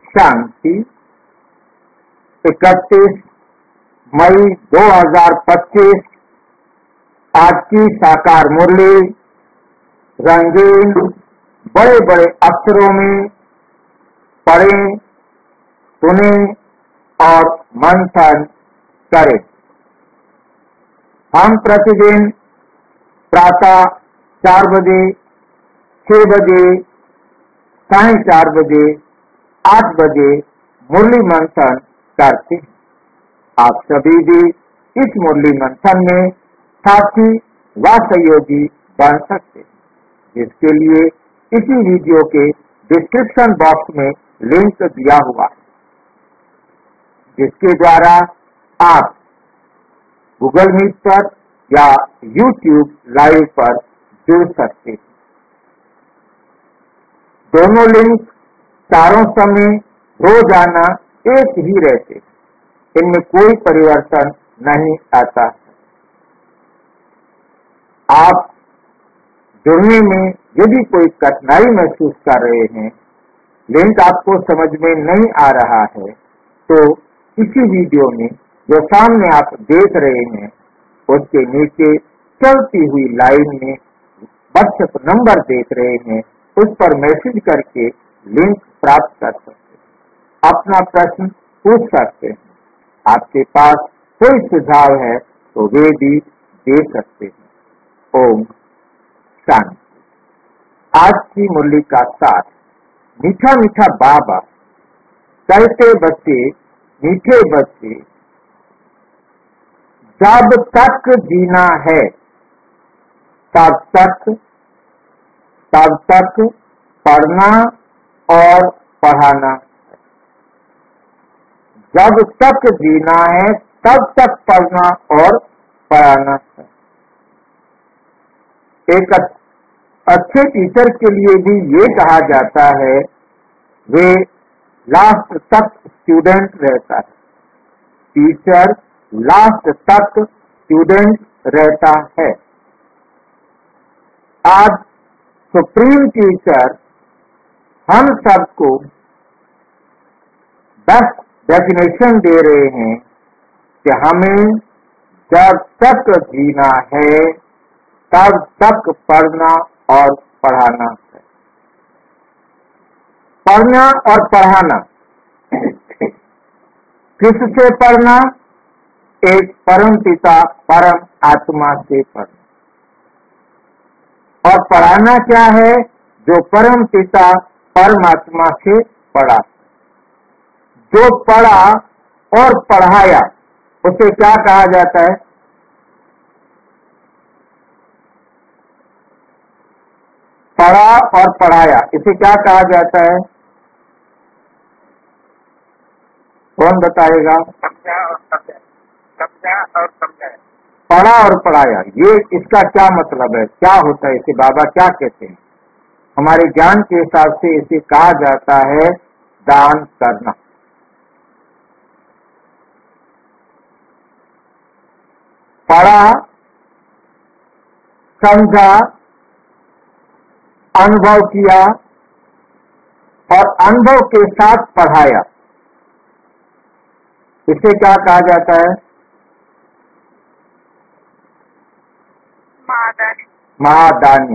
शांति। 31 मई 2025। आज की साकार मुरली रंगीन बड़े बड़े अक्षरों में पढ़ें, सुनें और मंथन करें। हम प्रतिदिन प्रातः 4 बजे, 6 बजे, 4:30 बजे, 8 बजे मुरली मंथन करते हैं। आप सभी भी इस मुरली मंथन में साथी व सहयोगी बन सकते हैं, जिसके लिए इसी वीडियो के डिस्क्रिप्शन बॉक्स में लिंक दिया हुआ है, जिसके द्वारा आप गूगल मीट पर या यूट्यूब लाइव पर जुड़ सकते हैं। दोनों लिंक चारों समय रोजाना एक ही रहते हैं, इनमें कोई परिवर्तन नहीं आता। आप जुड़ने में यदि कोई कठिनाई महसूस कर रहे हैं, लिंक आपको समझ में नहीं आ रहा है, तो इसी वीडियो में जो सामने आप देख रहे हैं उसके नीचे चलती हुई लाइन में व्हाट्सएप नंबर देख रहे हैं, उस पर मैसेज करके लिंक प्राप्त कर सकते हैं। अपना प्रश्न पूछ सकते हैं। आपके पास कोई सुझाव है तो वे भी दे सकते हैं। ओम शांति। आज की मुरली का सार। मीठा मीठा बाबा कहते बच्चे, मीठे बच्चे, जब तक जीना है तब तक पढ़ना और पढ़ाना है। जब तक जीना है तब तक पढ़ना और पढ़ाना है। एक अच्छे टीचर के लिए भी ये कहा जाता है, वे लास्ट तक स्टूडेंट रहता है। टीचर लास्ट तक स्टूडेंट रहता है। आज सुप्रीम टीचर हम सबको बेस्ट डेफिनेशन दे रहे हैं कि हमें जब तक जीना है तब तक पढ़ना और पढ़ाना है। पढ़ना और पढ़ाना, किससे पढ़ना? एक परम पिता परम आत्मा से पढ़ना। और पढ़ाना क्या है? जो परम पिता परमात्मा से पढ़ा। जो पढ़ा और पढ़ाया उसे क्या कहा जाता है? पढ़ा और पढ़ाया, इसे क्या कहा जाता है? कौन बताएगा? पढ़ा और पढ़ाया, ये इसका क्या मतलब है? क्या होता है इसे? बाबा क्या कहते हैं? हमारे ज्ञान के हिसाब से इसे कहा जाता है दान करना। पढ़ा, समझा, अनुभव किया और अनुभव के साथ पढ़ाया, इसे क्या कहा जाता है? महादानी।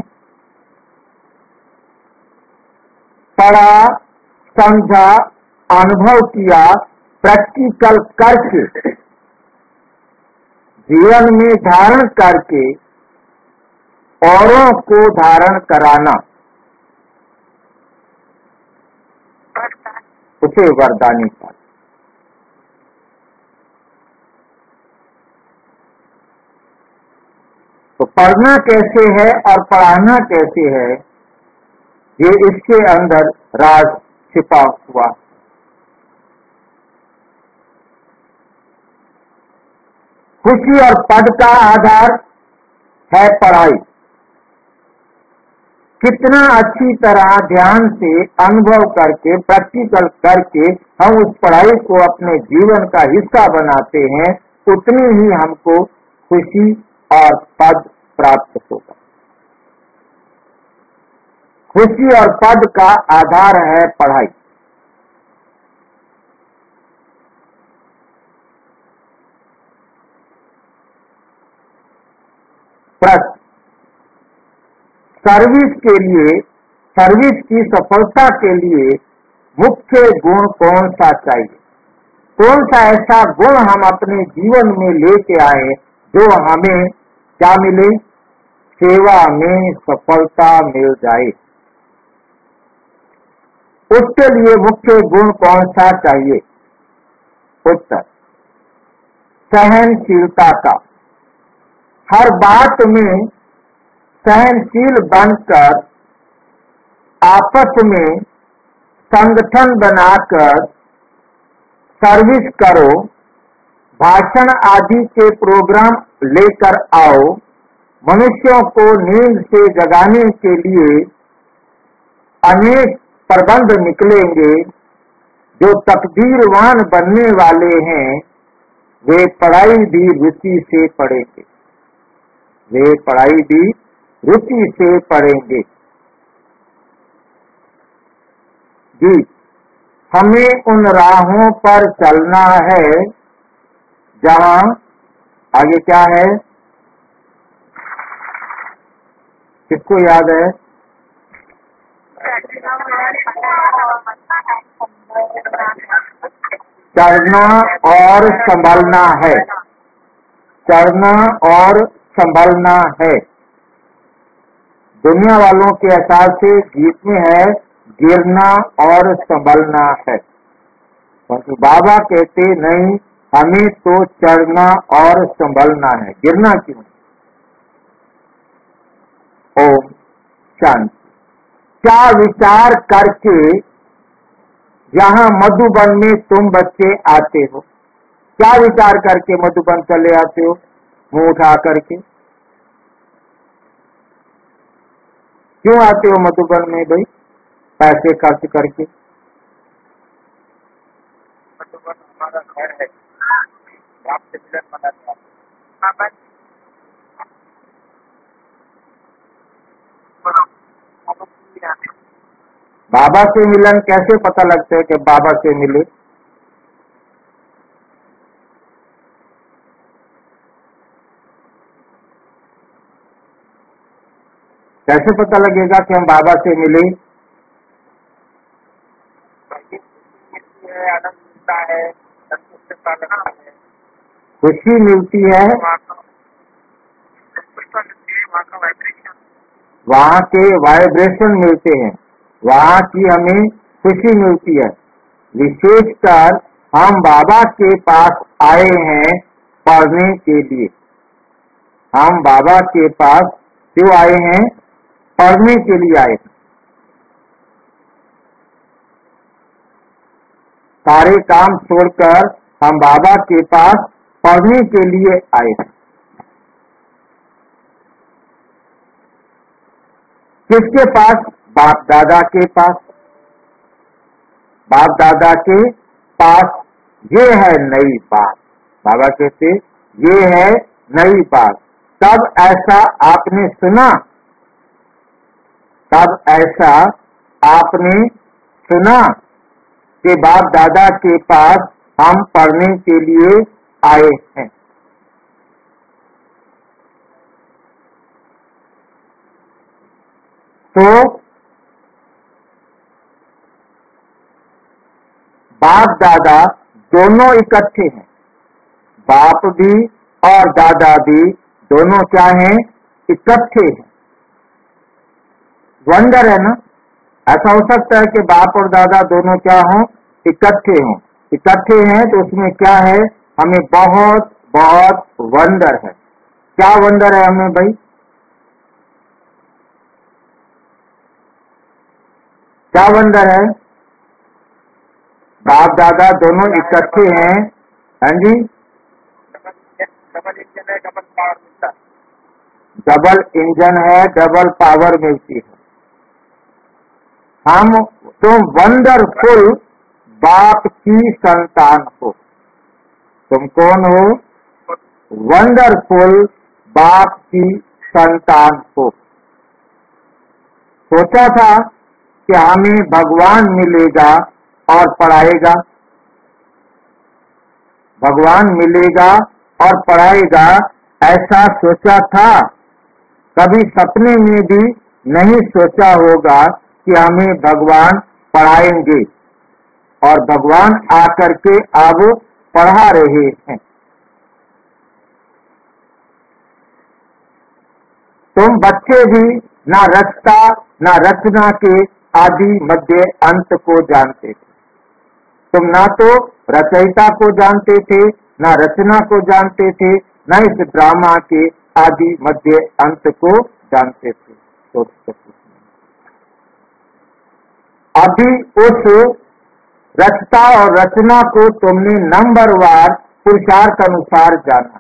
पढ़ा, समझा, अनुभव किया, प्रैक्टिकल करके, जीवन में धारण करके औरों को धारण कराना, उसे वरदानी का। तो पढ़ना कैसे है और पढ़ाना कैसे है, ये इसके अंदर राज छिपा हुआ। खुशी और पद का आधार है पढ़ाई। कितना अच्छी तरह ध्यान से अनुभव करके, प्रैक्टिकल करके हम उस पढ़ाई को अपने जीवन का हिस्सा बनाते हैं, उतनी ही हमको खुशी और पद प्राप्त होगा। खुशी और पद का आधार है पढ़ाई। प्रश्न, सर्विस की सफलता के लिए मुख्य गुण कौन सा चाहिए? कौन सा ऐसा गुण हम अपने जीवन में लेके आए जो हमें क्या मिले? सेवा में सफलता मिल जाए। उसके लिए मुख्य गुण कौन सा चाहिए? उत्तर, सहनशीलता का। हर बात में सहनशील बनकर आपस में संगठन बनाकर सर्विस करो, भाषण आदि के प्रोग्राम लेकर आओ, मनुष्यों को नींद से जगाने के लिए अनेक प्रबंध निकलेंगे। जो तकदीरवान बनने वाले हैं वे पढ़ाई भी रुचि से पढ़ेंगे, वे पढ़ाई भी रुचि से पढ़ेंगे। जी, हमें उन राहों पर चलना है जहां आगे क्या है, किसको याद है? चढ़ना और संभलना है, चढ़ना और संभलना है। दुनिया वालों के हिसाब से गीत में है गिरना और संभलना है, परंतु बाबा कहते नहीं, हमें तो चढ़ना और संभलना है, गिरना क्यों? ओम शांति। क्या विचार करके यहाँ मधुबन में तुम बच्चे आते हो? क्या विचार करके मधुबन चले आते हो? मुंह उठा करके क्यों आते हो मधुबन में भाई? पैसे खर्च करके। मधुबन हमारा घर है, आपसे मिलन मनाते हैं। बाबा से मिलन कैसे पता लगता है कि बाबा से मिले? कैसे पता लगेगा कि हम बाबा से मिले? आनंद मिलता है, खुशी मिलती है, वहाँ के वाइब्रेशन मिलते हैं, वहाँ की हमें खुशी मिलती है। विशेषकर हम बाबा के पास आए हैं पढ़ने के लिए। हम बाबा के पास क्यों आए हैं? पढ़ने के लिए आए हैं। सारे काम छोड़कर हम बाबा के पास पढ़ने के लिए आए हैं। किसके पास? बाप दादा के पास। बाप दादा के पास ये है नई बात। बाबा कहते ये है नई बात। तब ऐसा आपने सुना, तब ऐसा आपने सुना कि बाप दादा के पास हम पढ़ने के लिए आए हैं। तो बाप दादा दोनों इकट्ठे हैं। बाप भी और दादा भी दोनों क्या हैं? इकट्ठे हैं। वंडर है ना? ऐसा हो सकता है कि बाप और दादा दोनों क्या हों? इकट्ठे हों। इकट्ठे हैं तो उसमें क्या है? हमें बहुत बहुत वंडर है। क्या वंडर है हमें भाई? क्या वंडर है? बाप दादा दोनों इकट्ठे हैं। हाँ जी, डबल इंजन है, डबल पावर मिलता है। डबल इंजन है, डबल पावर मिलती है। हम तुम वंडरफुल बाप की संतान हो। तुम कौन हो? वंडरफुल बाप की संतान हो। सोचा था कि हमें भगवान मिलेगा और पढ़ाएगा, भगवान मिलेगा और पढ़ाएगा, ऐसा सोचा था। कभी सपने में भी नहीं सोचा होगा कि हमें भगवान पढ़ाएंगे और भगवान आकर के अब पढ़ा रहे हैं। तुम बच्चे भी ना रचता ना रचना के आदि मध्य अंत को जानते थे। तुम ना तो रचयिता को जानते थे, ना रचना को जानते थे, न इस ड्रामा के आदि मध्य अंत को जानते थे। अभी उस रचता और रचना को तुमने नंबरवार पुरुषार्थ अनुसार जाना।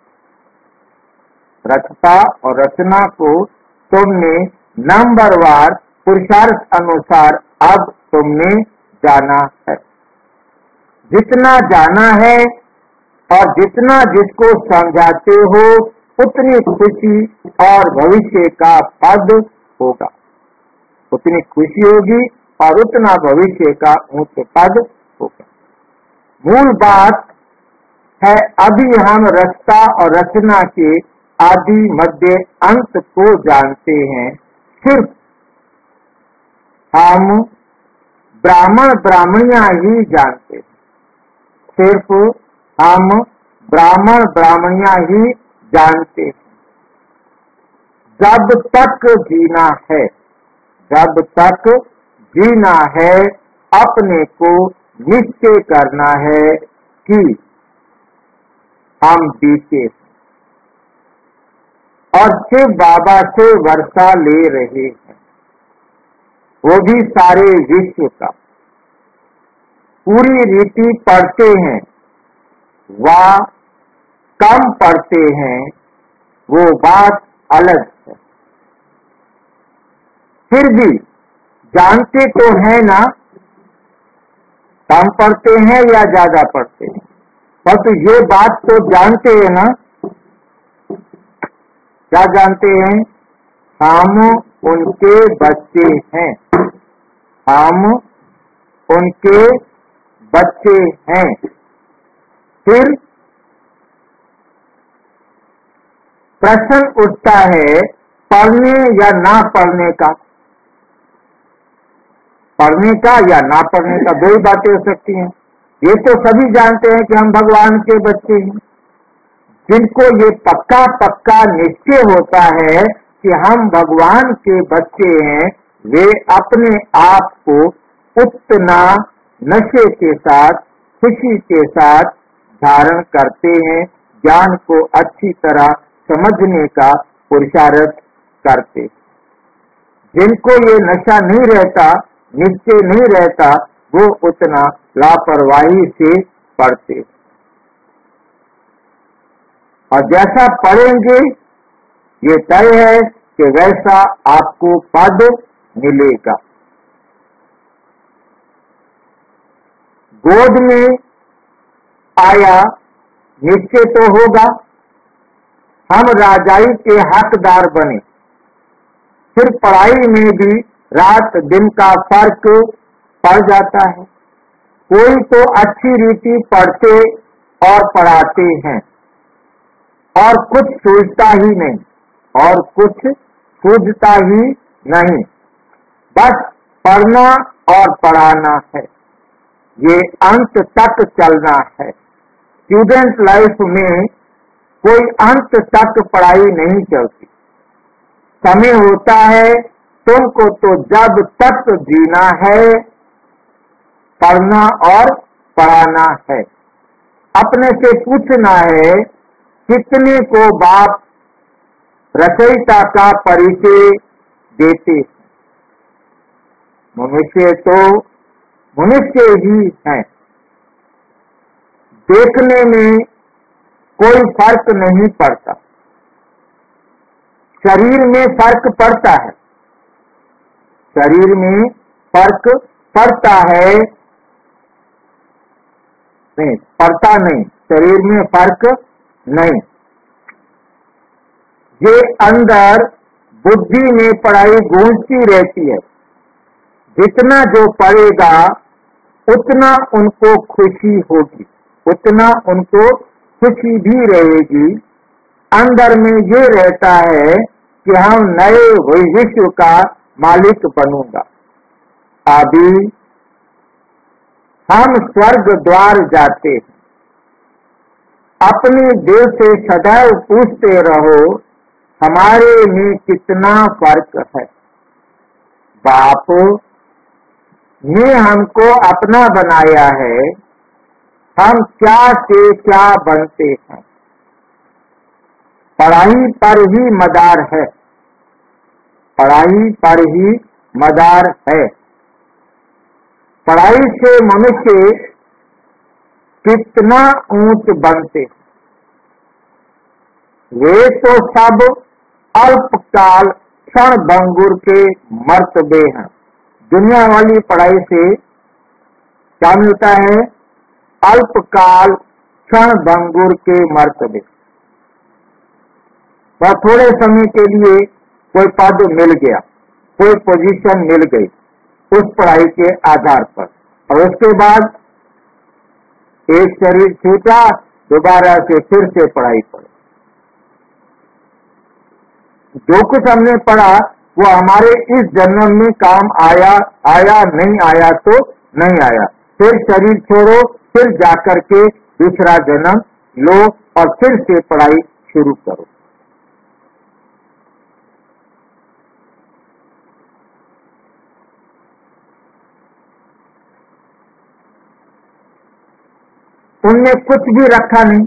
रचता और रचना को तुमने नंबरवार पुरुषार्थ अनुसार अब तुमने जाना है। जितना जाना है और जितना जिसको समझाते हो उतनी खुशी और भविष्य का पद होगा, उतनी खुशी होगी और उतना भविष्य का ऊंच पद होगा। मूल बात है, अभी हम रचता और रचना के आदि मध्य अंत को जानते हैं। सिर्फ हम ब्राह्मण ब्राह्मणियां ही जानते हैं। सिर्फ हम ब्राह्मण ब्राह्मणियां ही जानते हैं। जब तक जीना है, जब तक जीना है, अपने को निश्चय करना है कि हम बीते और शिव बाबा से वर्षा ले रहे हैं, वो भी सारे विश्व का। पूरी रीति पढ़ते हैं व कम पढ़ते हैं, वो बात अलग है। फिर भी जानते तो है ना, कम पढ़ते हैं या ज्यादा पढ़ते हैं, पर तो ये बात तो जानते हैं ना। क्या जानते हैं? हम उनके बच्चे हैं, हम उनके बच्चे हैं। फिर प्रश्न उठता है पढ़ने या ना पढ़ने का। पढ़ने का या ना पढ़ने का, दो ही बातें हो सकती हैं। ये तो सभी जानते हैं कि हम भगवान के बच्चे हैं। जिनको ये पक्का पक्का निश्चय होता है कि हम भगवान के बच्चे हैं, वे अपने आप को उतना नशे के साथ, खुशी के साथ धारण करते हैं, ज्ञान को अच्छी तरह समझने का पुरुषार्थ करते। जिनको ये नशा नहीं रहता, निश्चय नहीं रहता, वो उतना लापरवाही से पढ़ते और जैसा पढ़ेंगे ये तय है कि वैसा आपको पद मिलेगा। गोद में आया निश्चय तो होगा, हम राजाई के हकदार बने। फिर पढ़ाई में भी रात दिन का फर्क पड़ जाता है। कोई तो अच्छी रीति पढ़ते और पढ़ाते हैं और कुछ सूझता ही नहीं, और कुछ सूझता ही नहीं, बस पढ़ना और पढ़ाना है, ये अंत तक चलना है। स्टूडेंट लाइफ में कोई अंत तक पढ़ाई नहीं चलती। समय होता है तुमको तो जब तक जीना है, पढ़ना और पढ़ाना है। अपने से पूछना है कितने को बाप रचयिता का परिचय देते। मनुष्य तो मनुष्य ही है, देखने में कोई फर्क नहीं पड़ता। शरीर में फर्क पड़ता है, शरीर में फर्क पड़ता है, नहीं पड़ता नहीं, शरीर में फर्क नहीं। ये अंदर बुद्धि में पढ़ाई गूंजती रहती है। जितना जो पढ़ेगा उतना उनको खुशी होगी, उतना उनको खुशी भी रहेगी। अंदर में ये रहता है कि हम नए विश्व का मालिक बनूंगा। अभी हम स्वर्ग द्वार जाते हैं। अपने दिल से सदैव पूछते रहो, हमारे में कितना फर्क है। बाप ने हमको अपना बनाया है, हम क्या से क्या बनते हैं। पढ़ाई पर ही मदार है, पढ़ाई पर ही मदार है। पढ़ाई से मनुष्य कितना ऊंच बनते। वे तो सब अल्पकाल क्षण भंगुर के मर्तबे हैं। दुनिया वाली पढ़ाई से क्या मिलता है? अल्पकाल क्षण भंगुर के मर्तबे। वह थोड़े समय के लिए कोई पद मिल गया, कोई पोजीशन मिल गई उस पढ़ाई के आधार पर, और उसके बाद एक शरीर छूटा, दोबारा से फिर से पढ़ाई पड़ी। जो कुछ हमने पढ़ा वो हमारे इस जन्म में काम आया नहीं आया तो नहीं आया। फिर शरीर छोड़ो, फिर जाकर के दूसरा जन्म लो और फिर से पढ़ाई शुरू करो। उनने कुछ भी रखा नहीं,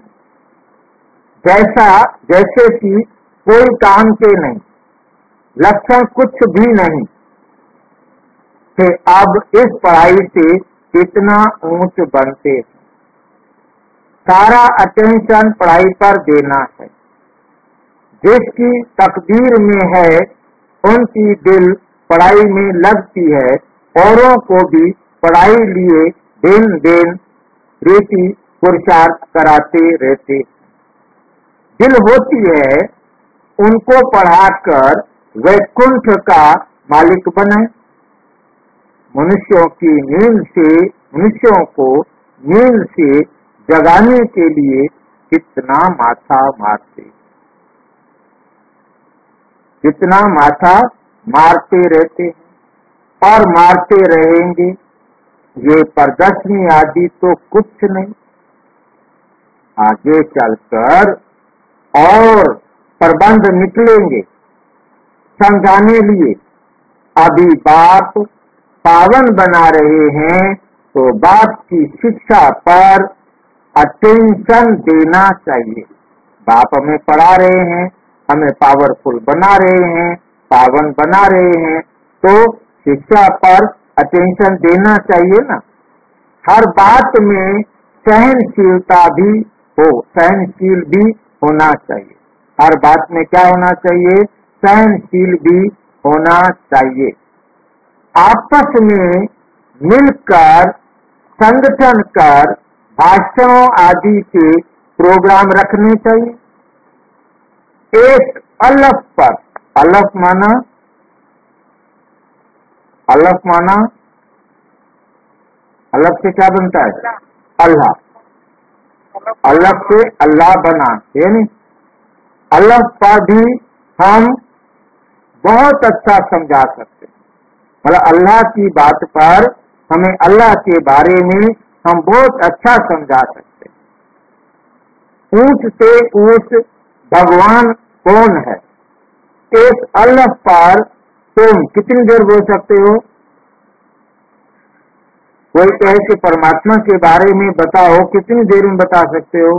जैसे कि कोई काम के नहीं, लक्षण कुछ भी नहीं कि अब इस पढ़ाई से कितना ऊंच बनते। सारा अटेंशन पढ़ाई पर देना है। जिसकी तकदीर में है उनकी दिल पढ़ाई में लगती है। औरों को भी पढ़ाई लिए दिन रीति पुरुषार्थ कराते रहते। दिल होती है उनको पढ़ाकर वैकुंठ का मालिक बने। मनुष्यों को नींद से जगाने के लिए कितना माथा मारते रहते हैं और मारते रहेंगे। ये प्रदर्शनी आदि तो कुछ नहीं, आगे चलकर और प्रबंध निकलेंगे समझाने लिए। अभी बाप पावन बना रहे हैं तो बाप की शिक्षा पर अटेंशन देना चाहिए। बाप हमें पढ़ा रहे हैं, हमें पावरफुल बना रहे हैं, पावन बना रहे हैं, तो शिक्षा पर अटेंशन देना चाहिए ना। हर बात में सहनशीलता भी हो, सहनशील भी होना चाहिए। हर बात में क्या होना चाहिए? सहनशील भी होना चाहिए। आपस में मिलकर संगठन कर भाषणों आदि के प्रोग्राम रखने चाहिए। एक अलफ पर, अलफ माना अलफ से क्या बनता है? अल्लाह। अलफ से अल्लाह बना, है नहीं? अलफ पर भी हम बहुत अच्छा समझा सकते हैं। मतलब अल्लाह की बात पर हमें अल्लाह के बारे में हम बहुत अच्छा समझा सकते हैं। ऊंच से ऊंच भगवान कौन है? एक अलफ पर तुम कितनी देर बोल सकते हो? कोई कहे कि परमात्मा के बारे में बताओ, कितनी देर में बता सकते हो?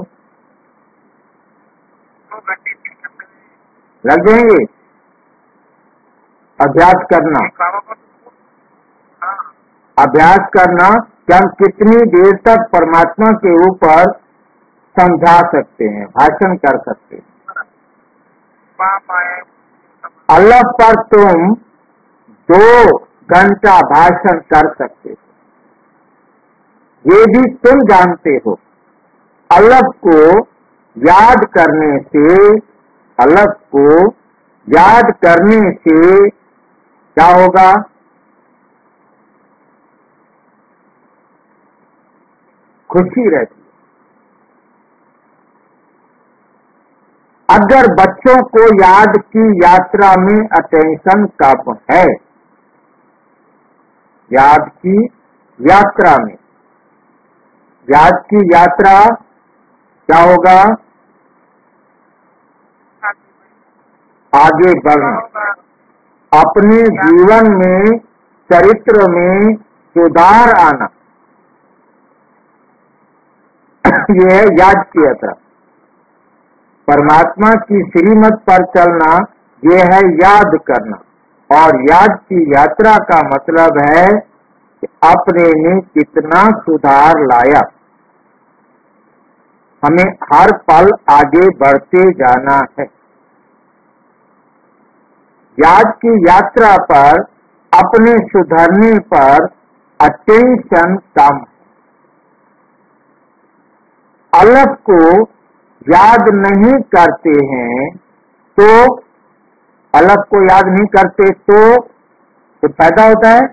2 घंटे 3 घंटे लग जाएंगे। अभ्यास करना, अभ्यास करना कि हम कितनी देर तक परमात्मा के ऊपर समझा सकते हैं, भाषण कर सकते हैं। अल्लाह पर तुम 2 घंटा भाषण कर सकते हो, ये भी तुम जानते हो। अल्लाह को याद करने से क्या होगा? खुशी रहती है। अगर बच्चों को याद की यात्रा में अटेंशन कम है, याद की यात्रा में, याद की यात्रा क्या होगा? आगे बढ़ना, अपने जीवन में, चरित्र में सुधार आना, यह है याद की यात्रा। परमात्मा की श्रीमत पर चलना, यह है याद करना। और याद की यात्रा का मतलब है कि अपने में कितना सुधार लाया। हमें हर पल आगे बढ़ते जाना है। याद की यात्रा पर, अपने सुधरने पर अटेंशन कम। अलग को याद नहीं करते हैं तो, अलग को याद नहीं करते तो पैदा होता है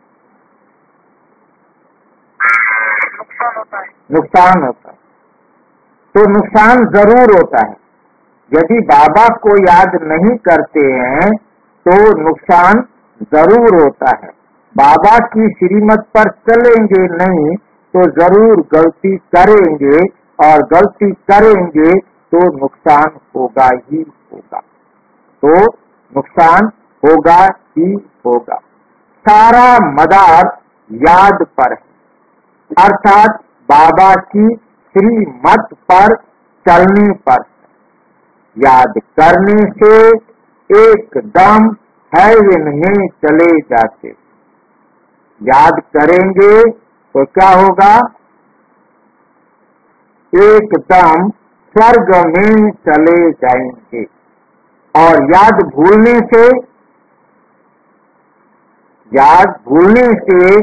नुकसान होता है। तो नुकसान जरूर होता है। यदि बाबा को याद नहीं करते हैं तो नुकसान जरूर होता है। बाबा की श्रीमत पर चलेंगे नहीं तो जरूर गलती करेंगे, और गलती करेंगे तो नुकसान होगा ही होगा। तो नुकसान होगा ही होगा। सारा मदार याद पर है, अर्थात बाबा की श्रीमत पर चलने पर। याद करने से एकदम हेवन में चले जाते। याद करेंगे तो क्या होगा? एकदम स्वर्ग में चले जाएंगे। और याद भूलने से, याद भूलने से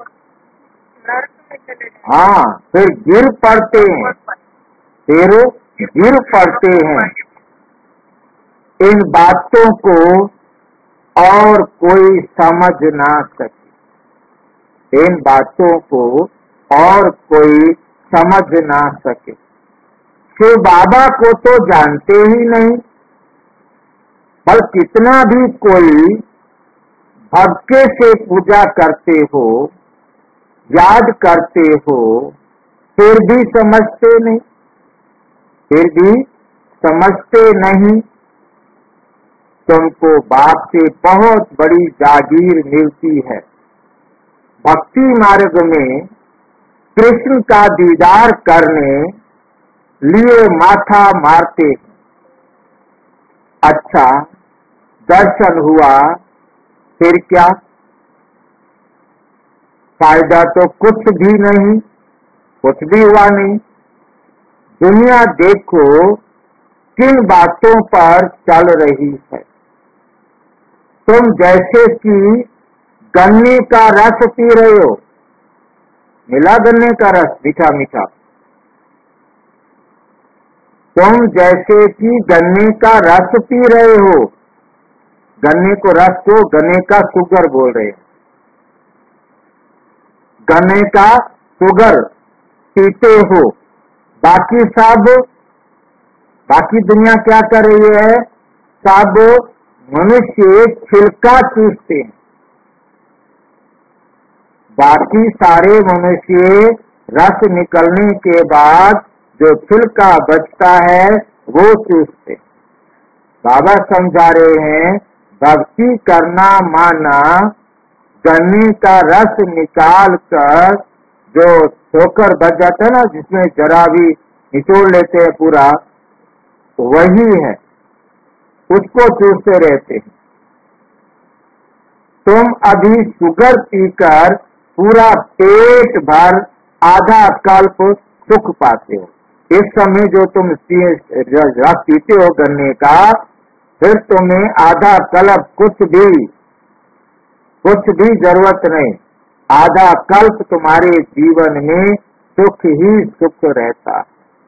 हाँ, फिर गिर पड़ते हैं, फिर गिर पड़ते हैं। इन बातों को और कोई समझ ना सके, इन बातों को और कोई समझ ना सके। शिव बाबा को तो जानते ही नहीं, पर कितना भी कोई भक्ति से पूजा करते हो, याद करते हो, फिर भी समझते नहीं, फिर भी समझते नहीं। तुमको बाप से बहुत बड़ी जागीर मिलती है। भक्ति मार्ग में कृष्ण का दीदार करने लिए माथा मारते। अच्छा, दर्शन हुआ, फिर क्या? फायदा तो कुछ भी नहीं, कुछ भी हुआ नहीं। दुनिया देखो किन बातों पर चल रही है। तुम जैसे कि गन्ने का रस पी रहे हो, मिला गन्ने का रस मीठा मीठा। तुम जैसे कि गन्ने का रस पी रहे हो, गन्ने को रस को गन्ने का शुगर बोल रहे हैं, गन्ने का शुगर पीते हो। बाकी सब, बाकी दुनिया क्या कर रही है? सब मनुष्य छिलका चूसते हैं। बाकी सारे मनुष्य रस निकलने के बाद जो छिलका बचता है वो चूसते। बाबा समझा रहे हैं, भक्ति करना माना गन्ने का रस निकाल कर जो ठोकर बच जाता है ना, जिसमें जरा भी निचोड़ लेते हैं पूरा, वही है, उसको चूसते रहते हैं। तुम अभी शुगर पीकर पूरा पेट भर आधा कल्प सुख पाते हो। इस समय जो तुम रस पीते हो गन्ने का, फिर तुम्हें आधा कल्प कुछ भी जरूरत नहीं। आधा कल्प तुम्हारे जीवन में सुख ही सुख रहता।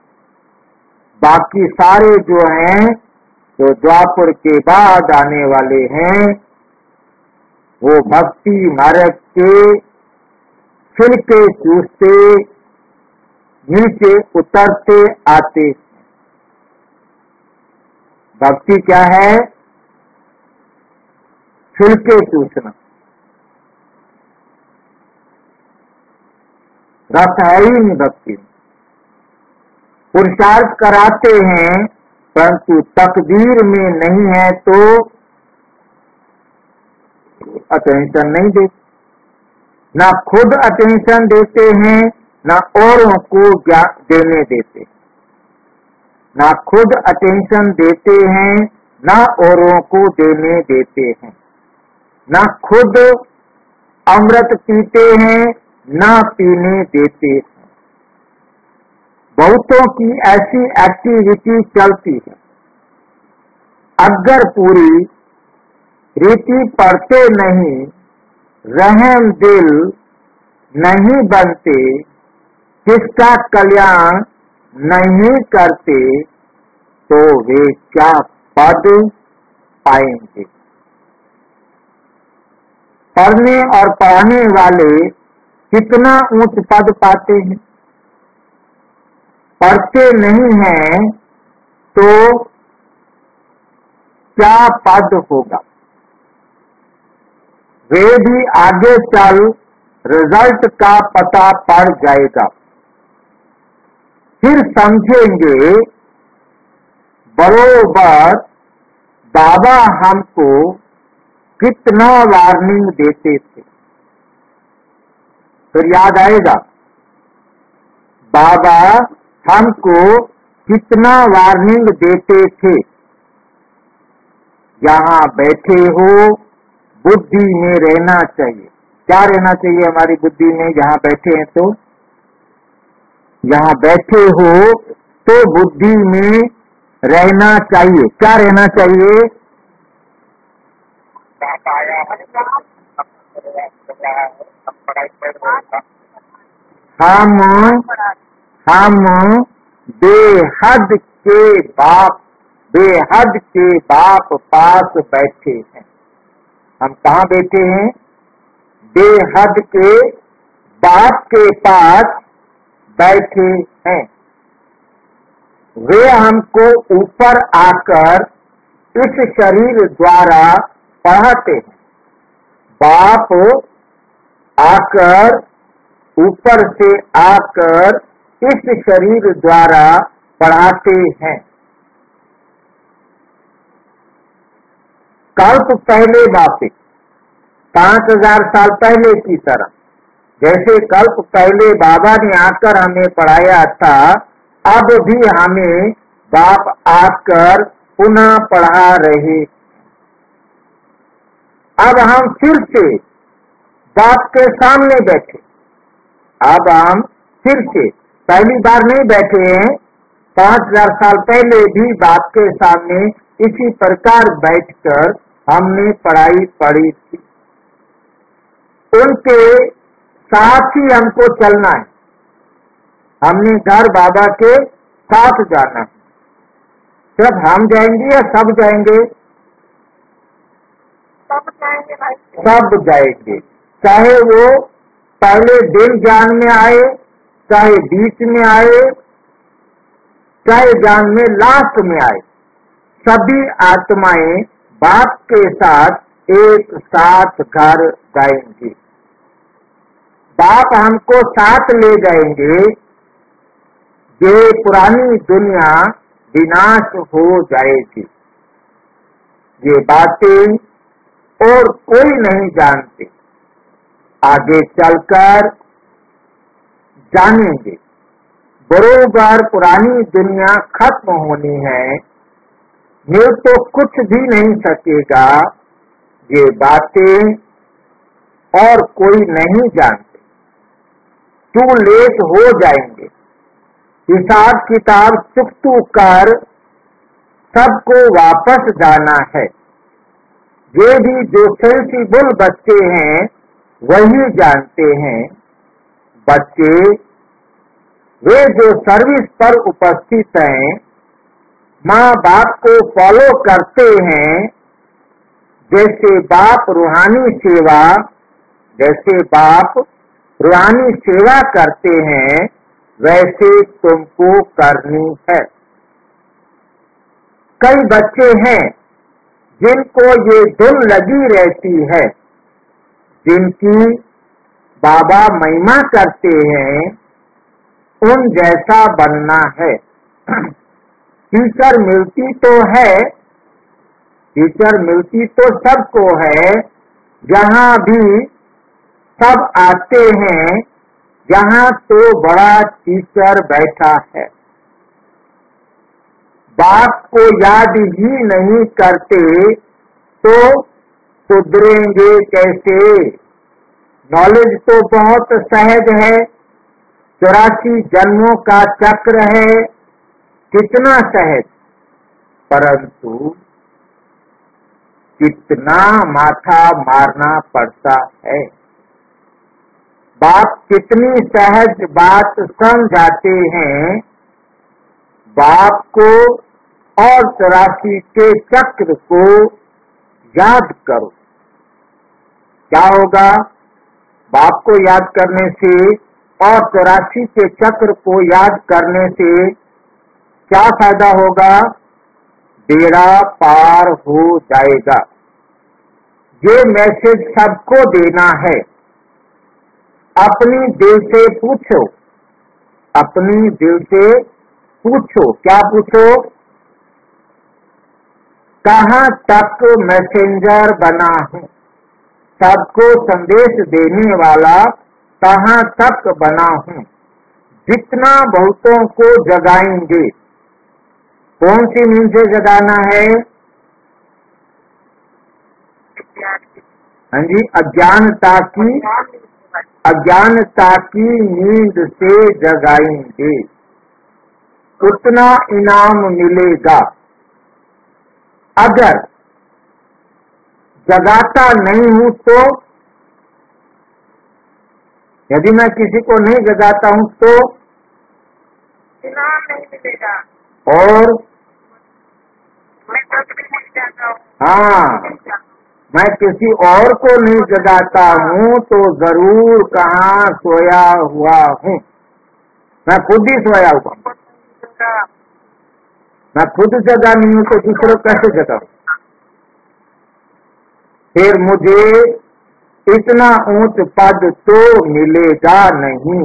बाकी सारे जो हैं, जो द्वापर के बाद आने वाले हैं, वो भक्ति मार्ग के छिलके चूसते नीचे उतरते आते। भक्ति क्या है? छिलके चूसना, रस है ही नहीं भक्ति में। पुरुषार्थ कराते हैं परंतु तकदीर में नहीं है तो अटेंशन नहीं देते, ना खुद अटेंशन देते हैं ना औरों को देने देते, ना खुद अटेंशन देते हैं ना औरों को देने देते हैं, ना खुद अमृत पीते हैं ना पीने देते हैं। बहुतों की ऐसी एक्टिविटी चलती है, अगर पूरी रीति पढ़ते नहीं, रहम दिल नहीं बनते, किसका कल्याण नहीं करते तो वे क्या पद पाएंगे। पढ़ने और पढ़ाने वाले कितना ऊंच पद पाते हैं, पढ़ते नहीं हैं तो क्या पद होगा। वे भी आगे चल रिजल्ट का पता पड़ जाएगा, फिर समझेंगे बरोबर बाबा हमको कितना वार्निंग देते थे। फिर याद आएगा बाबा हमको कितना वार्निंग देते थे। यहाँ बैठे हो बुद्धि में रहना चाहिए। क्या रहना चाहिए हमारी बुद्धि में? यहाँ बैठे हैं तो यहाँ बैठे हो तो बुद्धि में रहना चाहिए। क्या रहना चाहिए? हम बेहद के बाप पास बैठे हैं। हम कहाँ बैठे हैं? बेहद के बाप के पास बैठे हैं। वे हमको ऊपर आकर इस शरीर द्वारा पढ़ाते हैं। बाप आकर ऊपर से आकर इस शरीर द्वारा पढ़ाते हैं। कल्प पहले बातें 5000 साल पहले की तरह, जैसे कल्प पहले बाबा ने आकर हमें पढ़ाया था, अब भी हमें बाप आकर पुनः पढ़ा रहे। अब हम फिर से बाप के सामने बैठे। अब हम फिर से पहली बार नहीं बैठे हैं, 5000 साल पहले भी बाप के सामने इसी प्रकार बैठकर हमने पढ़ाई पढ़ी थी। उनके साथ ही हमको चलना है। हमने घर बाबा के साथ जाना है। सिर्फ हम जाएंगे या सब जाएंगे? सब जाएंगे भाई। सब जाएंगे, चाहे वो पहले दिन ज्ञान में आए, चाहे बीच में आए, चाहे ज्ञान में लास्ट में आए। सभी आत्माएं बाप के साथ एक साथ घर जाएंगी। बाप हमको साथ ले जाएंगे। ये पुरानी दुनिया विनाश हो जाएगी। ये बातें और कोई नहीं जानते, आगे चलकर जानेंगे। बरोबर पुरानी दुनिया खत्म होनी है, मिल तो कुछ भी नहीं सकेगा। ये बातें और कोई नहीं जानते, टू लेट हो जाएंगे। हिसाब किताब चुकतू कर सबको वापस जाना है। ये भी जो सेंसिबल बच्चे हैं वही जानते हैं। बच्चे वे जो सर्विस पर उपस्थित हैं, माँ बाप को फॉलो करते हैं। जैसे बाप रूहानी सेवा करते हैं, वैसे तुमको करनी है। कई बच्चे हैं जिनको ये धुन लगी रहती है, जिनकी बाबा महिमा करते हैं, उन जैसा बनना है। टीचर मिलती तो है, टीचर मिलती तो सबको है, जहाँ भी सब आते हैं, यहाँ तो बड़ा टीचर बैठा है। बाप को याद ही नहीं करते तो सुधरेंगे कैसे? नॉलेज तो बहुत सहज है, 84 जन्मों का चक्र है, कितना सहज, परंतु कितना माथा मारना पड़ता है। बाप कितनी सहज बात समझाते हैं। बाप को और 84 के चक्र को याद करो। क्या होगा? बाप को याद करने से और 84 के चक्र को याद करने से क्या फायदा होगा? बेड़ा पार हो जाएगा। ये मैसेज सबको देना है। अपनी दिल से पूछो, अपनी दिल से पूछो। क्या पूछो? कहाँ तक मैसेंजर बना हूँ? सबको संदेश देने वाला कहाँ तक बना हूँ? जितना बहुतों को जगाएंगे। कौन सी नींद से जगाना है? हाँ जी, अज्ञानता की नींद से जगाएंगे, उतना इनाम मिलेगा। अगर जगाता नहीं हूं तो, यदि मैं किसी को नहीं जगाता हूं तो इनाम नहीं मिलेगा। और मैं कभी नहीं जाता हूँ। हाँ, मैं किसी और को नहीं जगाता हूँ तो जरूर कहाँ सोया हुआ हूँ। मैं खुद ही सोया हुआ हूँ। मैं खुद जगा नहीं हूँ तो दूसरों कैसे जगाऊं? फिर मुझे इतना ऊंच पद तो मिलेगा नहीं।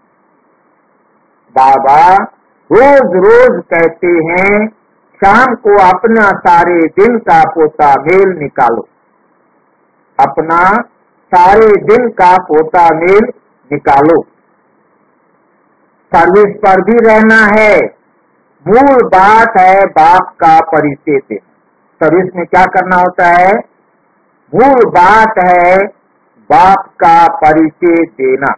बाबा रोज रोज कहते हैं, शाम को अपना सारे दिन का पोता मेल निकालो। अपना सारे दिन का पोता मेल निकालो। सर्विस पर भी रहना है। मूल बात है बाप का परिचय देना। सर्विस में क्या करना होता है? मूल बात है बाप का परिचय देना।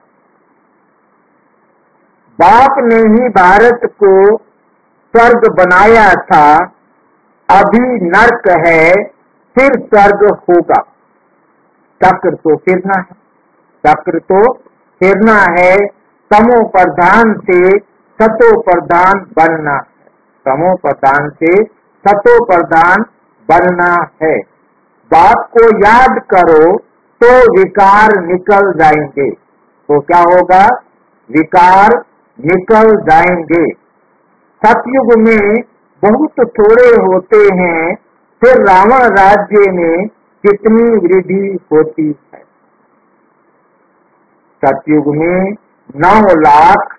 बाप ने ही भारत को स्वर्ग बनाया था, अभी नर्क है, फिर स्वर्ग होगा। चक्र तो फिरना है, चक्र तो फिरना है। तमो प्रधान से सतो प्रधान बनना है, तमो प्रधान से सतो प्रधान बनना है। बाप को याद करो तो विकार निकल जाएंगे। तो क्या होगा? विकार निकल जाएंगे। सतयुग में बहुत थोड़े होते हैं, फिर रावण राज्य में कितनी वृद्धि होती है। सतयुग में 9 लाख,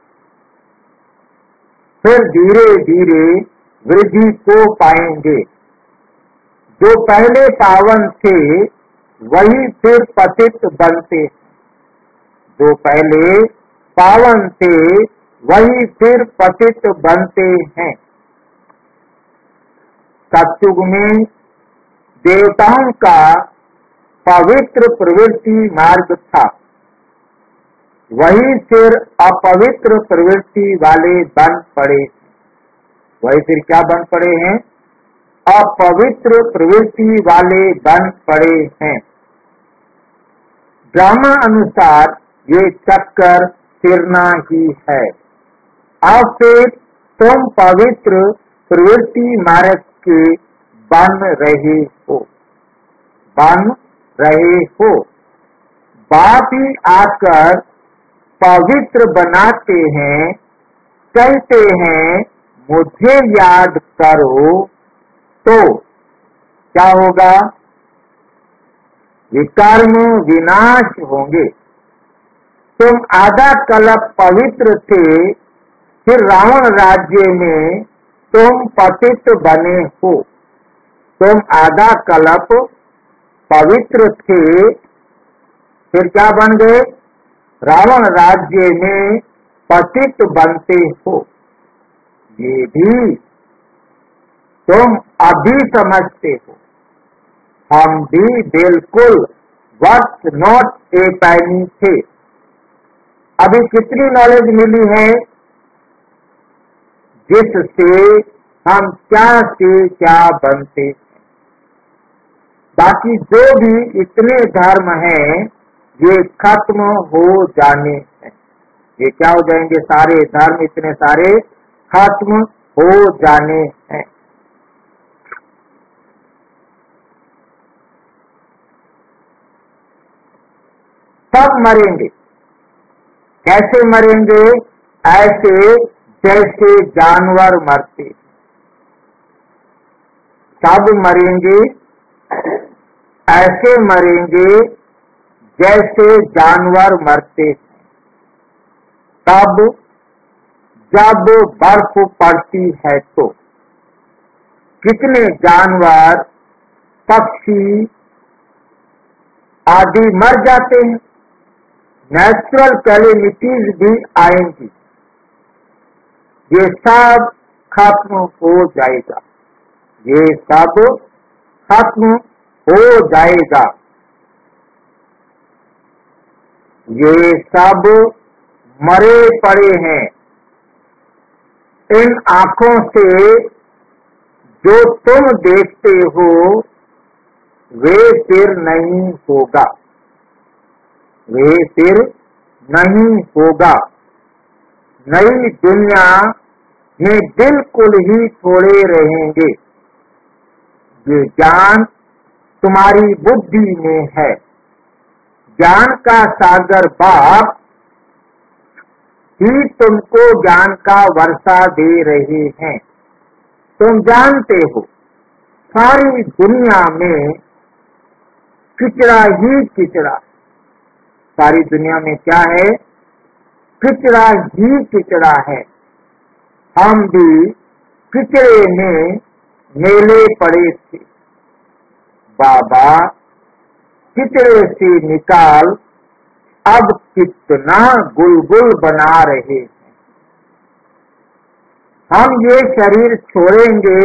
फिर धीरे धीरे वृद्धि को पाएंगे। जो पहले पावन थे वही फिर पतित बनते। जो पहले पावन थे वही फिर पतित बनते हैं। सतयुग में देवताओं का पवित्र प्रवृत्ति मार्ग था, वही फिर अपवित्र प्रवृत्ति वाले बन पड़े। वही फिर क्या बन पड़े हैं? अपवित्र प्रवृत्ति वाले बन पड़े हैं। ड्रामा अनुसार ये चक्कर फिरना ही है। अब फिर तुम पवित्र प्रवृत्ति मार्ग के बन रहे हो, बन रहे हो। बाप ही आकर पवित्र बनाते हैं, कहते हैं मुझे याद करो तो क्या होगा? विकर्म विनाश होंगे। तुम आधा कल्प पवित्र थे, फिर रावण राज्य में तुम पतित बने हो। तुम आधा कल्प पवित्र थे, फिर क्या बन गए? रावण राज्य में पतित बनते हो। ये भी तुम अभी समझते हो, हम भी बिल्कुल वर्थ नॉट ए पैनी थे। अभी कितनी नॉलेज मिली है, जिससे हम क्या से क्या बनते हैं। बाकी जो भी इतने धर्म हैं, ये खत्म हो जाने हैं। ये क्या हो जाएंगे? सारे धर्म इतने सारे खत्म हो जाने हैं। सब मरेंगे। कैसे मरेंगे? ऐसे जैसे जानवर मरते। सब मरेंगे, ऐसे मरेंगे जैसे जानवर मरते। तब जब बर्फ पड़ती है तो कितने जानवर, पक्षी आदि मर जाते हैं। नेचुरल कैलेमिटीज भी आएंगी। ये सब खत्म हो जाएगा। ये सब खत्म हो जाएगा। ये सब मरे पड़े हैं। इन आंखों से जो तुम देखते हो, वे फिर नहीं होगा। वे फिर नहीं होगा। नई दुनिया में बिल्कुल ही थोड़े रहेंगे। ये ज्ञान तुम्हारी बुद्धि में है। ज्ञान का सागर बाप ही तुमको ज्ञान का वर्षा दे रहे हैं। तुम जानते हो, सारी दुनिया में किचड़ा ही किचड़ा। सारी दुनिया में क्या है? किचड़ा ही किचड़ा है। हम भी किचड़े में मेले पड़े थे। बाबा किचड़े से निकाल अब कितना गुलगुल बना रहे हैं। हम ये शरीर छोड़ेंगे,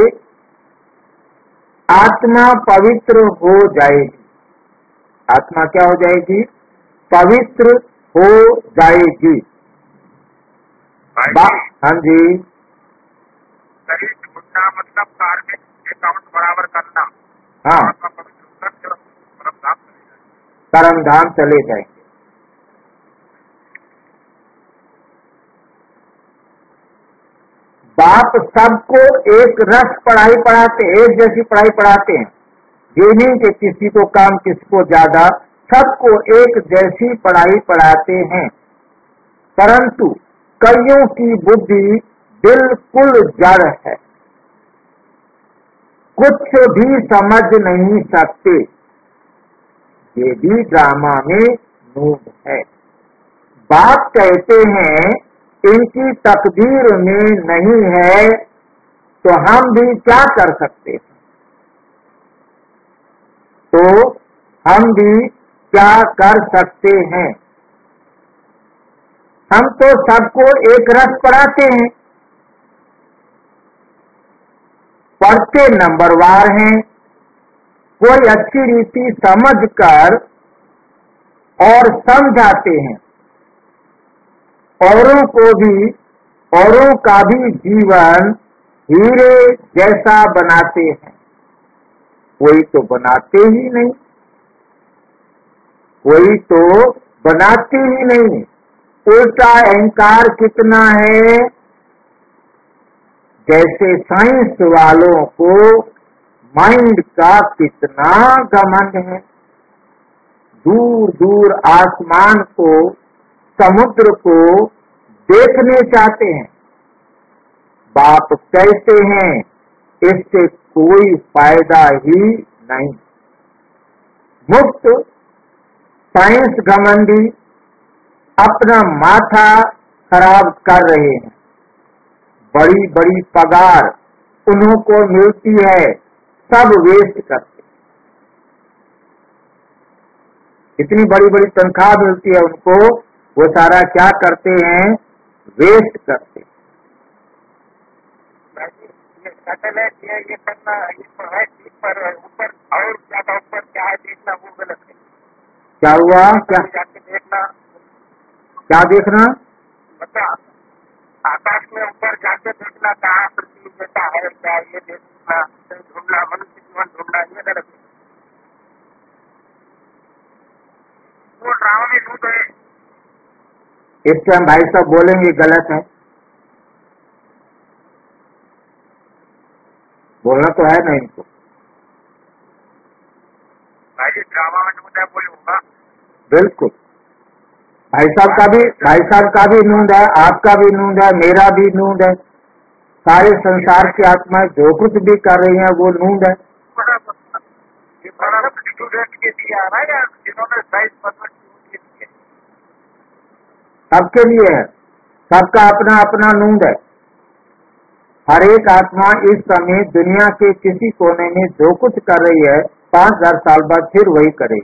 आत्मा पवित्र हो जाएगी। आत्मा क्या हो जाएगी? पवित्र हो जाएगी। हाँ जी। शरीर छोड़ना मतलब कार्मिक अकाउंट बराबर करना। हाँ, परमधाम चले जाएंगे। बाप सबको एक रस पढ़ाई पढ़ाते, एक जैसी पढ़ाई पढ़ाते हैं। ये नहीं कि किसी को कम किसी को ज्यादा, सबको एक जैसी पढ़ाई पढ़ाते हैं। परंतु कईयों की बुद्धि बिल्कुल जड़ है, कुछ भी समझ नहीं सकते। ये भी ड्रामा में नूब है। बाप कहते हैं इनकी तकदीर में नहीं है, तो हम भी क्या कर सकते हैं? तो हम भी क्या कर सकते हैं? हम तो सबको एक रस पढ़ाते हैं। पढ़ते नंबरवार हैं। कोई अच्छी रीति समझकर और समझाते हैं। औरों को भी, औरों का भी जीवन हीरे जैसा बनाते हैं। कोई तो बनाते ही नहीं, कोई तो बनाते ही नहीं। उल्टा अहंकार कितना है, जैसे साइंस वालों को माइंड का कितना घमंड है। दूर दूर आसमान को, समुद्र को देखने चाहते हैं। बाप कहते हैं इससे कोई फायदा ही नहीं। मुफ्त साइंस घमंडी अपना माथा खराब कर रहे हैं। बड़ी बड़ी पगार उन्हों को मिलती है, सब वेस्ट करते। इतनी बड़ी बड़ी तनख्वाह मिलती है उनको, वो सारा क्या करते हैं? वेस्ट करते। ये सैटेलाइट ये करना ये तो है ठीक, पर ऊपर और ज्यादा ऊपर क्या है देखना वो गलत है। क्या हुआ? क्या जाके देखना, क्या देखना? बता आकाश में ऊपर जाके देखना कहाँ पृथ्वी जैसा है क्या, ये देखना ढूंढना, मनुष्य जीवन ढूंढना, ये गलत है। वो ड्रामा में झूठ है। इस टाइम भाई साहब बोलेंगे गलत है, बोलना तो है ना इनको। भाई जी ड्रामा में झूठ है बोलूंगा। बिल्कुल, भाई साहब का भी नूंद है, आपका भी नूंद है, मेरा भी नूंद है। सारे संसार की आत्माएं जो कुछ भी कर रही हैं वो नूंद है। ये बड़ा स्टूडेंट के दिया ना यार, जिन्होंने 22% दिए, सबके लिए है, सबका अपना अपना नूंद है। हर एक आत्मा इस समय दुनिया के किसी कोने में जो कुछ कर रही है 5000 साल बाद फिर वही करेगी।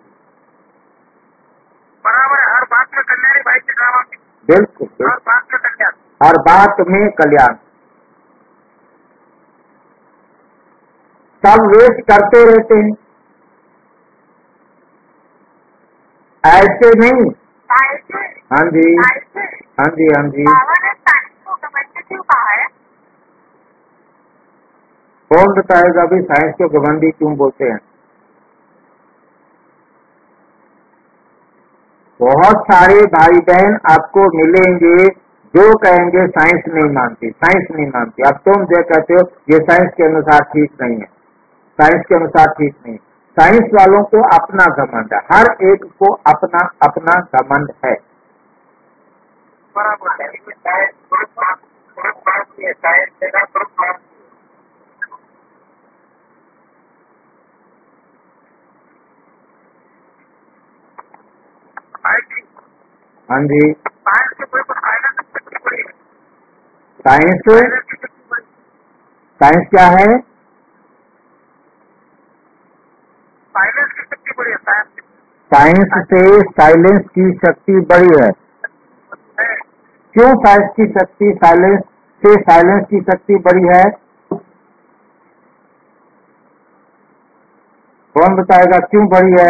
बराबर है, हर बात में कल्याण भाई के ड्रामा में। बिल्कुल, हर बात में कल्याण, हर बात में कल्याण। सब वेस्ट करते रहते हैं, ऐसे नहीं। हाँ जी, हाँ जी, हाँ जी। क्यों कहा है? कौन बताएगा भी साइंस को घमंडी क्यों बोलते हैं? बहुत सारे भाई बहन आपको मिलेंगे जो कहेंगे साइंस नहीं मानती, साइंस नहीं मानती। अब तुम जो कहते हो ये साइंस के अनुसार ठीक नहीं है, साइंस के अनुसार ठीक नहीं। साइंस वालों को अपना घमंड है, हर एक को अपना अपना घमंड है। बराबर है, साइंस देगा प्रूफ। हाँ जी, साइंस के कोई फाइनेंस की शक्ति बड़ी है। साइंस फाइनेंस की शक्ति बड़ी, साइंस क्या है? फाइनेंस की शक्ति बड़ी है। साइंस से साइलेंस की शक्ति बड़ी है। क्यों साइंस की शक्ति साइलेंस से साइलेंस की शक्ति बड़ी है? कौन बताएगा क्यों बड़ी है?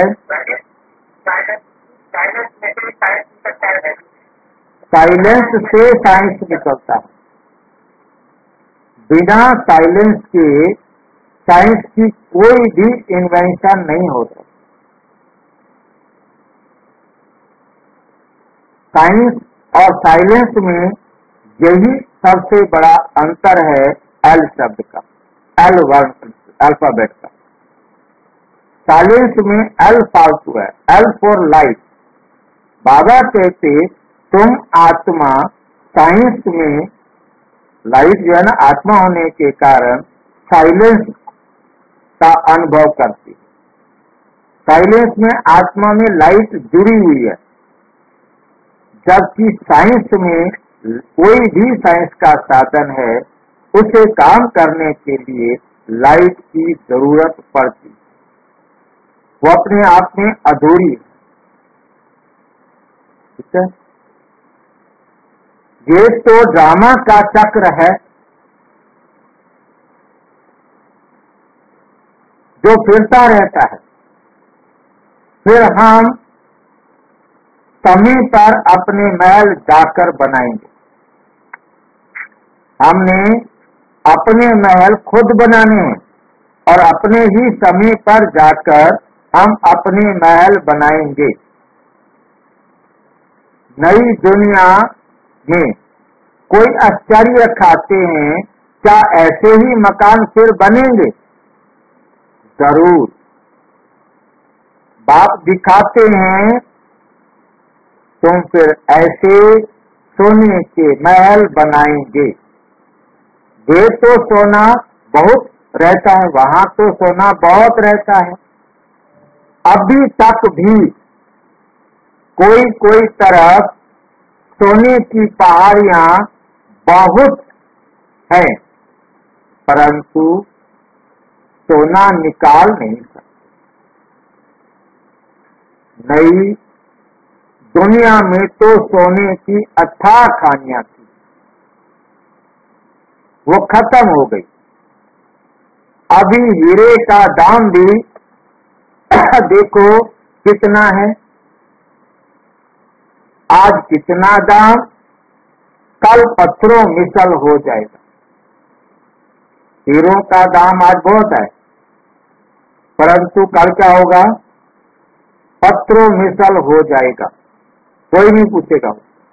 साइलेंस से साइंस निकलता है। बिना साइलेंस के साइंस की कोई भी इन्वेंशन नहीं हो सकती। साइंस और साइलेंस में यही सबसे बड़ा अंतर है, एल शब्द का, एल वर्ड अल्फाबेट का। साइलेंस में एल फालतू है, एल फॉर लाइट। बाबा कहते तुम आत्मा साइंस में लाइट जो है ना, आत्मा होने के कारण साइलेंस का अनुभव करती है। साइलेंस में आत्मा में लाइट जुड़ी हुई है, जबकि साइंस में कोई भी साइंस का साधन है उसे काम करने के लिए लाइट की जरूरत पड़ती है, वो अपने आप में अधूरी है। ठीक है, ये तो ड्रामा का चक्र है जो फिरता रहता है। फिर हम समय पर अपने महल जाकर बनाएंगे। हमने अपने महल खुद बनाने हैं और अपने ही समय पर जाकर हम अपने महल बनाएंगे। नई दुनिया में कोई आश्चर्य खाते हैं, क्या ऐसे ही मकान फिर बनेंगे? जरूर। बाप दिखाते हैं तुम फिर ऐसे सोने के महल बनाएंगे। वे तो सोना बहुत रहता है, वहां तो सोना बहुत रहता है। अभी तक भी कोई तरफ सोने की पहाड़ियां बहुत हैं, परंतु सोना निकाल नहीं सकते। नई दुनिया में तो सोने की अथाह खानियां थी, वो खत्म हो गई। अभी हीरे का दाम भी देखो कितना है, आज कितना दाम, कल पत्थरों मिसल हो जाएगा। हीरों का दाम आज बहुत है, परंतु कल क्या होगा, पत्थरों मिसल हो जाएगा, कोई नहीं पूछेगा।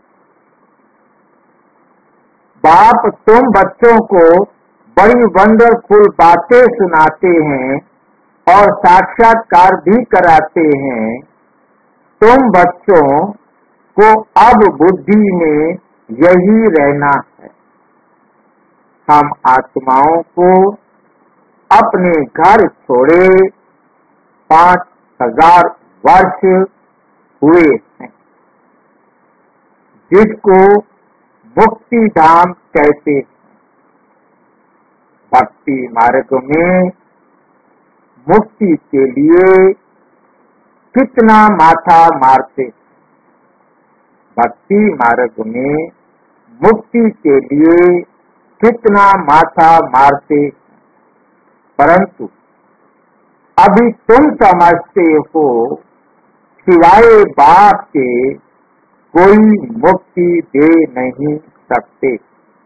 बाप तुम बच्चों को बड़ी वंडरफुल बातें सुनाते हैं और साक्षात्कार भी कराते हैं। तुम बच्चों को अब बुद्धि में यही रहना है। हम आत्माओं को अपने घर छोड़े 5000 वर्ष हुए हैं, जिसको मुक्ति धाम कहते हैं। भक्ति मार्ग में मुक्ति के लिए कितना माथा मारते, भक्ति मार्ग में मुक्ति के लिए कितना माथा मारते, परंतु अभी तुम समझते हो सिवाय बाप के कोई मुक्ति दे नहीं सकते,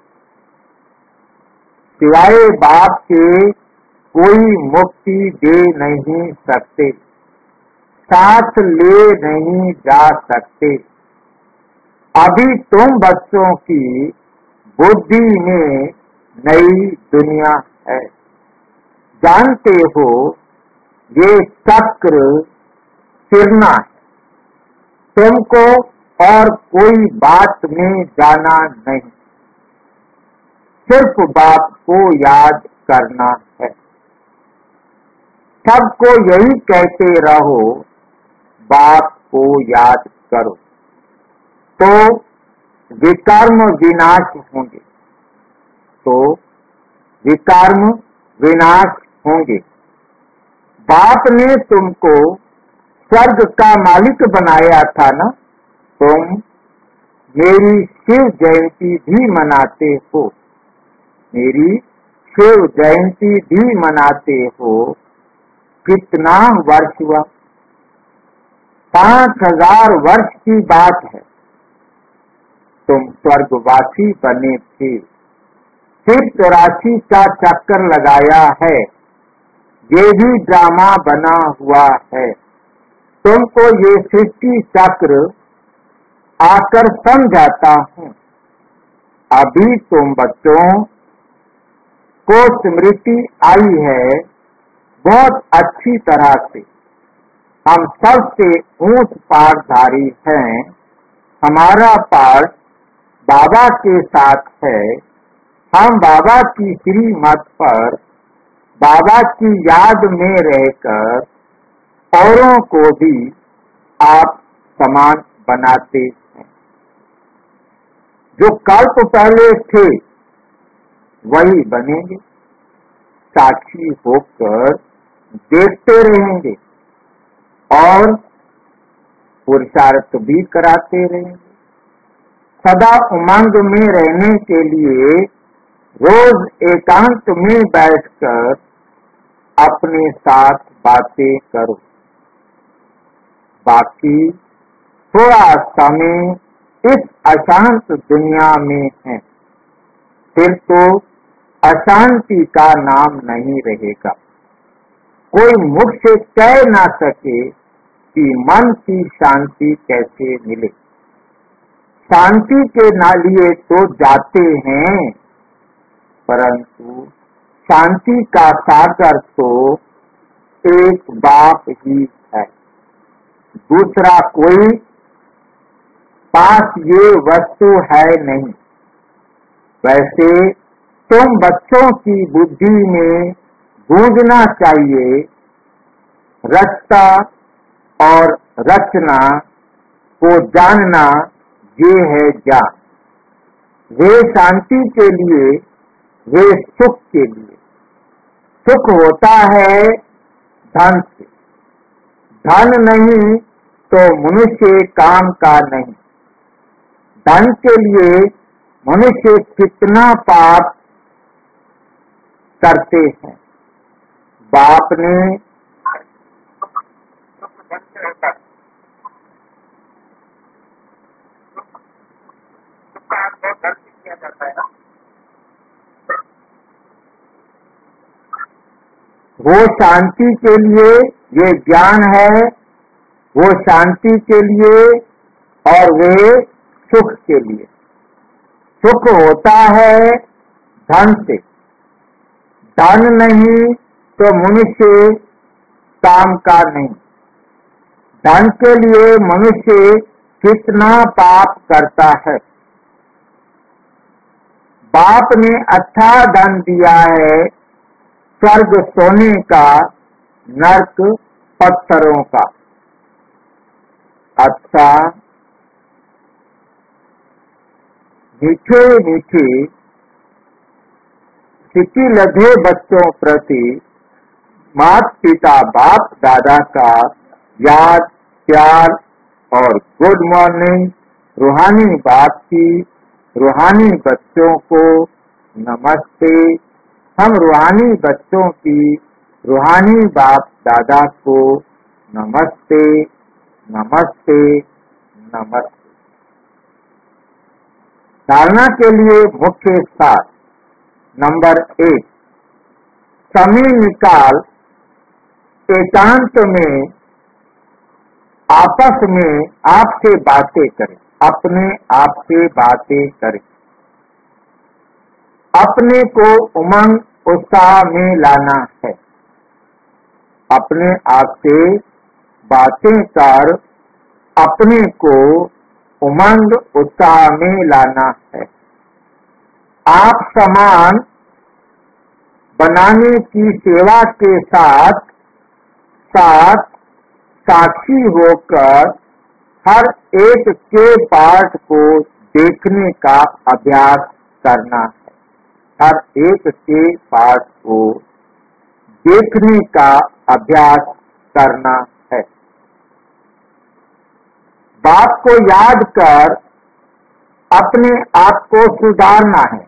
सिवाय बाप के कोई मुक्ति दे नहीं सकते, साथ ले नहीं जा सकते। अभी तुम बच्चों की बुद्धि में नई दुनिया है। जानते हो ये चक्र फिरना है, तुमको और कोई बात में जाना नहीं, सिर्फ बाप को याद करना है। सबको यही कहते रहो, बाप को याद करो, तो विकर्म विनाश होंगे, तो विकर्म विनाश होंगे। बाप ने तुमको स्वर्ग का मालिक बनाया था ना, तुम मेरी शिव जयंती भी मनाते हो, मेरी शिव जयंती भी मनाते हो। कितना वर्ष हुआ, 5000 वर्ष की बात है। तुम स्वर्गवासी बने थे, फिर 84 का चक्कर लगाया है, ये भी ड्रामा बना हुआ है। तुमको ये सृष्टि चक्र आकर समझाता हूँ। अभी तुम बच्चों को स्मृति आई है बहुत अच्छी तरह से। हम सबसे ऊंच पाठधारी हैं, हमारा पाठ बाबा के साथ है। हम बाबा की श्रीमत पर बाबा की याद में रहकर औरों को भी आप समान बनाते हैं। जो कल्प पहले थे वही बनेंगे, साक्षी होकर देखते रहेंगे और पुरुषार्थ भी कराते रहेंगे। सदा उमंग में रहने के लिए रोज एकांत में बैठकर अपने साथ बातें करो। बाकी थोड़ा समय इस अशांत दुनिया में है, फिर तो अशांति का नाम नहीं रहेगा। कोई मुख से कह ना सके कि मन की शांति कैसे मिले। शांति के लिए तो जाते हैं, परंतु शांति का सागर तो एक बाप ही है, दूसरा कोई पास ये वस्तु है नहीं। वैसे तुम बच्चों की बुद्धि में गूंजना चाहिए, रचता और रचना को जानना, ये है ज्ञान। वे शांति के लिए, वे सुख के लिए। सुख होता है धन से, धन नहीं तो मनुष्य काम का नहीं। धन के लिए मनुष्य कितना पाप करते हैं। बाप ने किया जाता है ना, वो शांति के लिए, ये ज्ञान है, वो शांति के लिए और वे सुख के लिए। सुख होता है धन से, धन नहीं तो मनुष्य काम का नहीं। धन के लिए मनुष्य कितना पाप करता है। बाप ने अच्छा धन दिया है, स्वर्ग सोने का, नरक पत्थरों का। अच्छा मीठे मीठे सिक्की लधे बच्चों प्रति माता पिता बाप दादा का याद, प्यार और गुड मॉर्निंग रूहानी बाप की, रूहानी बच्चों को नमस्ते। हम रूहानी बच्चों की, रूहानी बाप दादा को नमस्ते, नमस्ते, नमस्ते। धारणा के लिए मुख्य सार। नंबर 1, समय निकाल एकांत में आपस में आपसे बातें करें, अपने आप से बातें करें। अपने को उमंग उत्साह में लाना है। अपने आप से बातें कर अपने को उमंग उत्साह में लाना है। आप समान बनाने की सेवा के साथ साथ साक्षी होकर हर एक के पार्ट को देखने का अभ्यास करना है। हर एक के पार्ट को देखने का अभ्यास करना है। बाप को याद कर अपने आप को सुधारना है।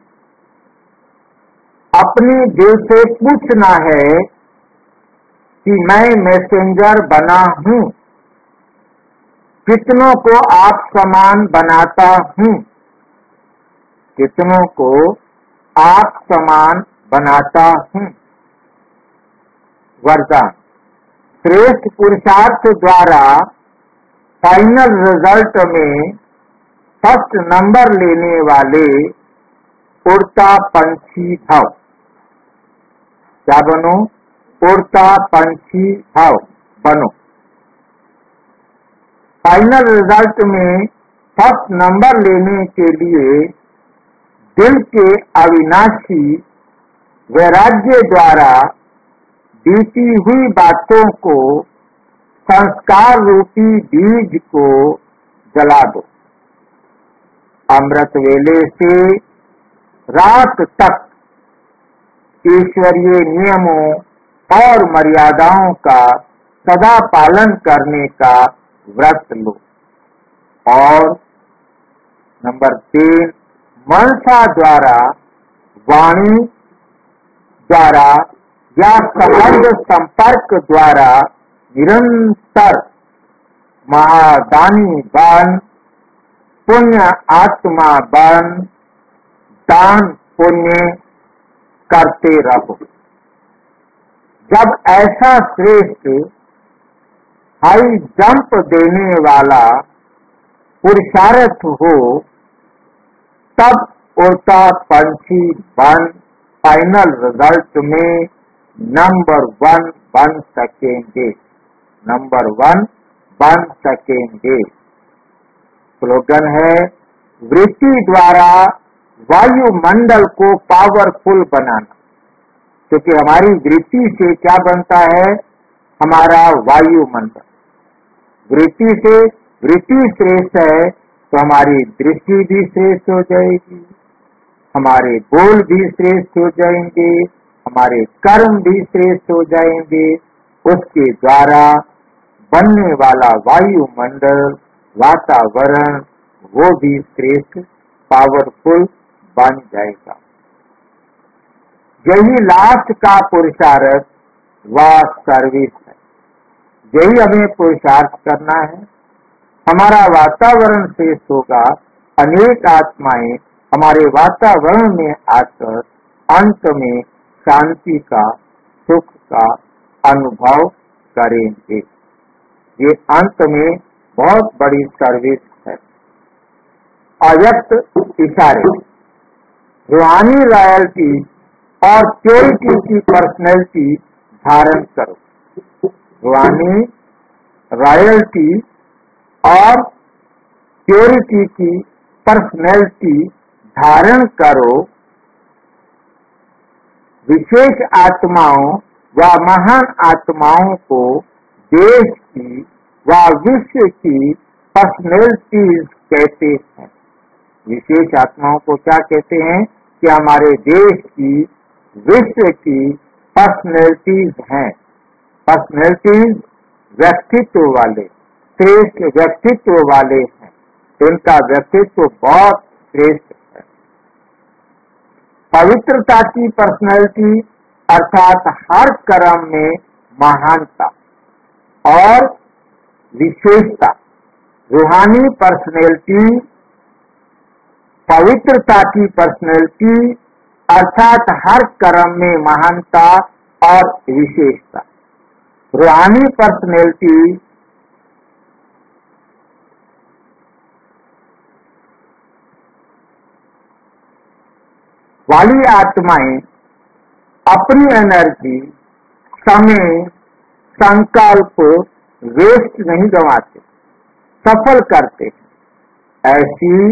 अपने दिल से पूछना है कि मैं मैसेंजर बना हूँ। कितनों को आप समान बनाता हूँ। कितनों को आप समान बनाता हूँ। वरदान। श्रेष्ठ पुरुषार्थ द्वारा फाइनल रिजल्ट में फर्स्ट नंबर लेने वाले उड़ता पंछी भव। क्या बनो? उड़ता पंछी भव बनो। फाइनल रिजल्ट में फर्स्ट नंबर लेने के लिए दिल के अविनाशी वैराग्य द्वारा बीती हुई बातों को, संस्कार रूपी बीज को जला दो। अमृत वेले से रात तक ईश्वरीय नियमों और मर्यादाओं का सदा पालन करने का व्रत लो। और नंबर 3, मनसा द्वारा, वाणी द्वारा या संबंध संपर्क द्वारा निरंतर महादानी बन, पुण्य आत्मा बन, दान पुण्य करते रहो। जब ऐसा श्रेष्ठ हाई जंप देने वाला पुरुषार्थ हो, तब उड़ता पंछी बन फाइनल रिजल्ट में नंबर 1 बन सकेंगे। नंबर 1 बन सकेंगे। स्लोगन है, वृत्ति द्वारा वायुमंडल को पावरफुल बनाना। क्योंकि हमारी वृत्ति से क्या बनता है, हमारा वायुमंडल। वृत्ति से वृत्ति श्रेष्ठ है तो हमारी दृष्टि भी श्रेष्ठ हो जाएगी, हमारे बोल भी श्रेष्ठ हो जाएंगे, हमारे कर्म भी श्रेष्ठ हो जाएंगे। उसके द्वारा बनने वाला वायुमंडल, वातावरण, वो भी श्रेष्ठ पावरफुल बन जाएगा। यही लास्ट का पुरुषार्थ व सर्विस है। यही हमें पुरुषार्थ करना है। हमारा वातावरण श्रेष्ठ होगा, अनेक आत्माएं हमारे वातावरण में आकर अंत में शांति का, सुख का अनुभव करेंगे। ये अंत में बहुत बड़ी सर्विस है। अव्यक्त इशारे, रूहानी रॉयल्टी और प्योरिटी की पर्सनैलिटी धारण करो। रूहानी रॉयल्टी और प्योरिटी की पर्सनैलिटी धारण करो। विशेष आत्माओं व महान आत्माओं को देश की व विश्व की पर्सनैलिटीज कहते हैं। विशेष आत्माओं को क्या कहते हैं कि हमारे देश की, विश्व की पर्सनैलिटीज हैं। पर्सनैलिटीज व्यक्तित्व वाले, श्रेष्ठ व्यक्तित्व वाले हैं। इनका व्यक्तित्व बहुत श्रेष्ठ है। पवित्रता की पर्सनैलिटी अर्थात हर कर्म में महानता और विशेषता। रूहानी पर्सनैलिटी, पवित्रता की पर्सनैलिटी अर्थात हर कर्म में महानता और विशेषता। रूहानी पर्सनैलिटी वाली आत्माएं अपनी एनर्जी, समय, संकल्प वेस्ट नहीं गंवाते, सफल करते हैं। ऐसी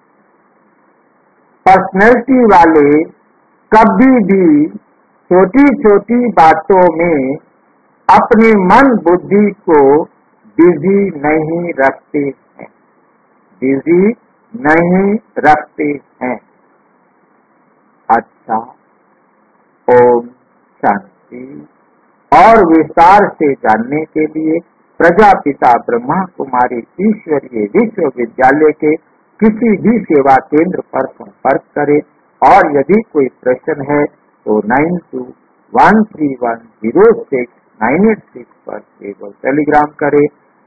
पर्सनैलिटी वाले कभी भी छोटी छोटी बातों में अपने मन बुद्धि को बिजी नहीं रखते हैं, बिजी नहीं रखते हैं। अच्छा, ओम शांति। और विस्तार से जानने के लिए प्रजापिता ब्रह्मा कुमारी ईश्वरीय विश्वविद्यालय के किसी भी सेवा केंद्र पर संपर्क करें। और यदि कोई प्रश्न है तो 9213106986 पर केवल टेलीग्राम करें।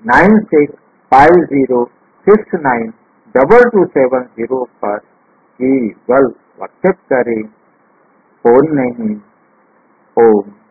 9650692270 पर केवल व्हाट्सएप करें, फोन नहीं। ओम